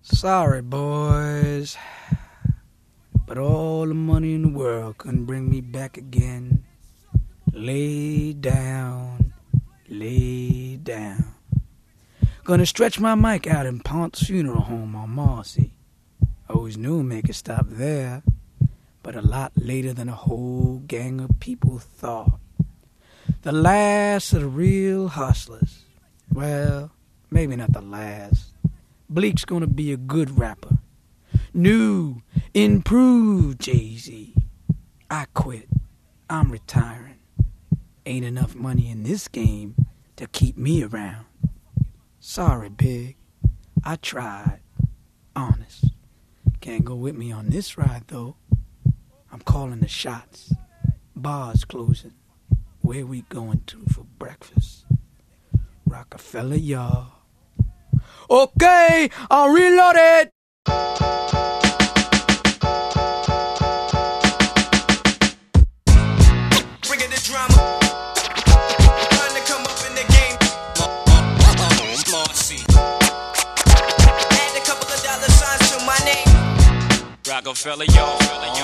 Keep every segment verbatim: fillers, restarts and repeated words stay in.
Sorry, boys, but all the money in the world couldn't bring me back again. Lay down, lay down. Gonna stretch my mic out in Ponce Funeral Home on Marcy. Always knew make it stop there, but a lot later than a whole gang of people thought. The last of the real hustlers. Well, maybe not the last. Bleek's gonna be a good rapper. New, improved Jay-Z. I quit. I'm retiring. Ain't enough money in this game to keep me around. Sorry, Big. I tried. Honest. Can't go with me on this ride, though. I'm calling the shots. Bars closing. Where we going to for breakfast? Rockefeller, y'all. Okay, I'll reload it. Bringing the drama. Trying to come up in the game. Marcy. Add a couple of dollar signs to my name. Rockefeller, y'all.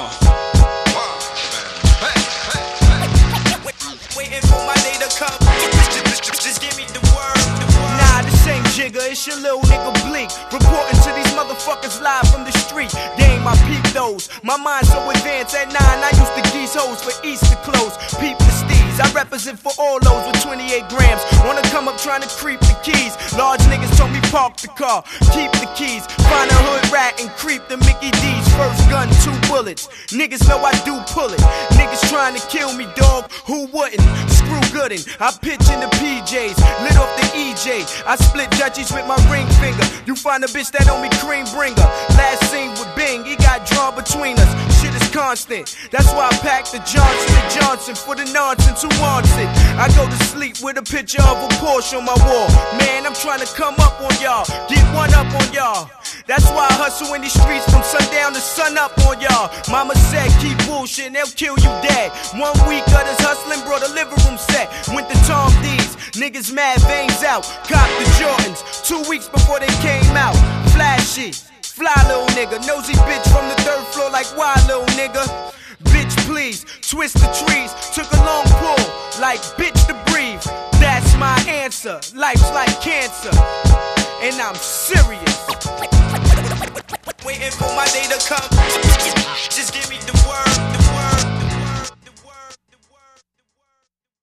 Waiting for my day to come. Just give me the word. Nah, this ain't Jigga, it's your little nigga Bleek. Reporting to these motherfuckers live from the street. Dang, my peep those. My mind so advanced at nine, I used to geese hoes for Easter clothes. Peep the steez, I represent for all those with twenty-eight grams. Wanna come up trying to creep the keys. Large niggas told me park the car, keep the keys. Find a hood rat and creep the Mickey D's. First gun, two bullets. Niggas know I do pull it. Niggas trying to kill me, dog. Who wouldn't? Screw Goodin'. I pitch in the P Js, lit off the E J. I split Dutchies with my ring finger. You find a bitch that on me cream bringer. Last scene with Bing, he got drawn between us. Shit is constant. That's why I packed the Johnson and Johnson for the nonsense who wants it. I go to sleep with a picture of a Porsche on my wall. Man, I'm trying to come up on y'all, get one up on y'all. That's why I hustle in these streets from sundown to sun up on y'all. Mama said keep bullshit, they'll kill you dead. One week of this hustling brought a living room set. Went to Tom D's, niggas mad veins out. Cop the Jordans, two weeks before they came out. Flashy, fly little nigga, nosy bitch from the third floor like why little nigga. Bitch please, twist the trees, took a long pull, like bitch to breathe. That's my answer, life's like cancer, and I'm serious. Waiting for my day to come, just give me the word.